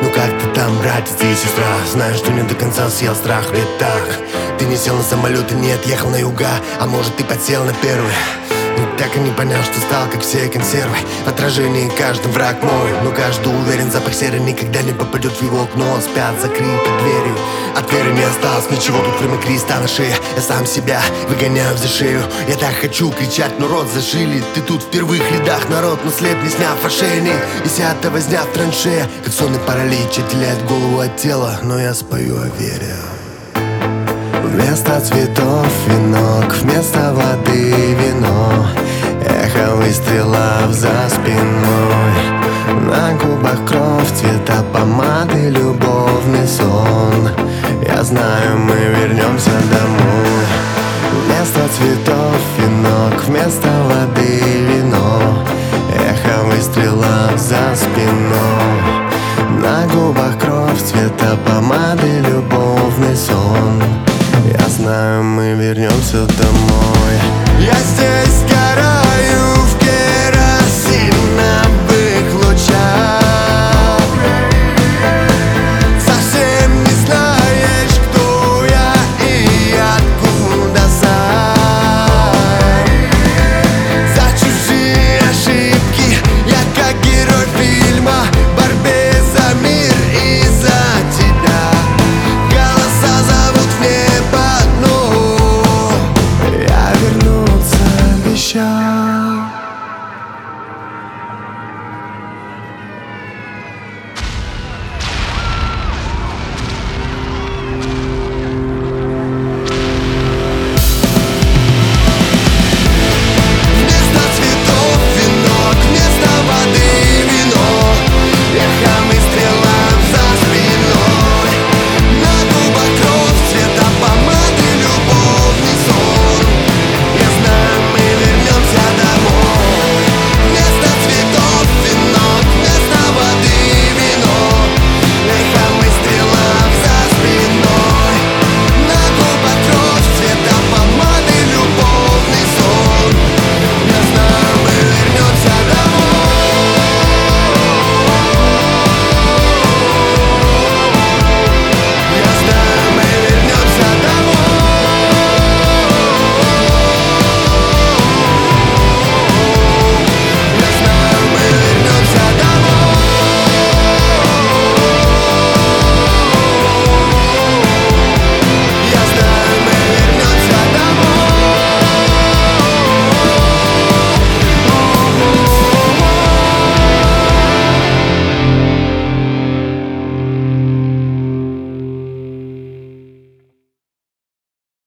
Ну как ты там, братец и сестра? Знаю, что не до конца съел страх, ведь так. Ты не сел на самолет и не отъехал на юга, а может ты подсел на первый. Но так и не понял, что стал как все консервы. В отражении каждый враг мой, но каждый уверен, запах серы никогда не попадет в его окно. Спят закрытой дверью, от веры не осталось ничего, тут кроме креста на шее. Я сам себя выгоняю за шею. Я так хочу кричать, но рот зашили. Ты тут в первых рядах, народ, но след не сняв ошейник. И сята возня в траншея, как сонный паралич отделяет голову от тела. Но я спою о вере. Вместо цветов венок, вместо воды вино. Эхо выстрелов за спиной. На губах кровь, цвета помады, любовный сон. Я знаю, мы вернемся домой. Вместо цветов венок, вместо воды вино. Эхо выстрелов за спиной. На губах кровь, цвета помады, любовный сон. Я знаю, мы вернемся домой. Я здесь, гора.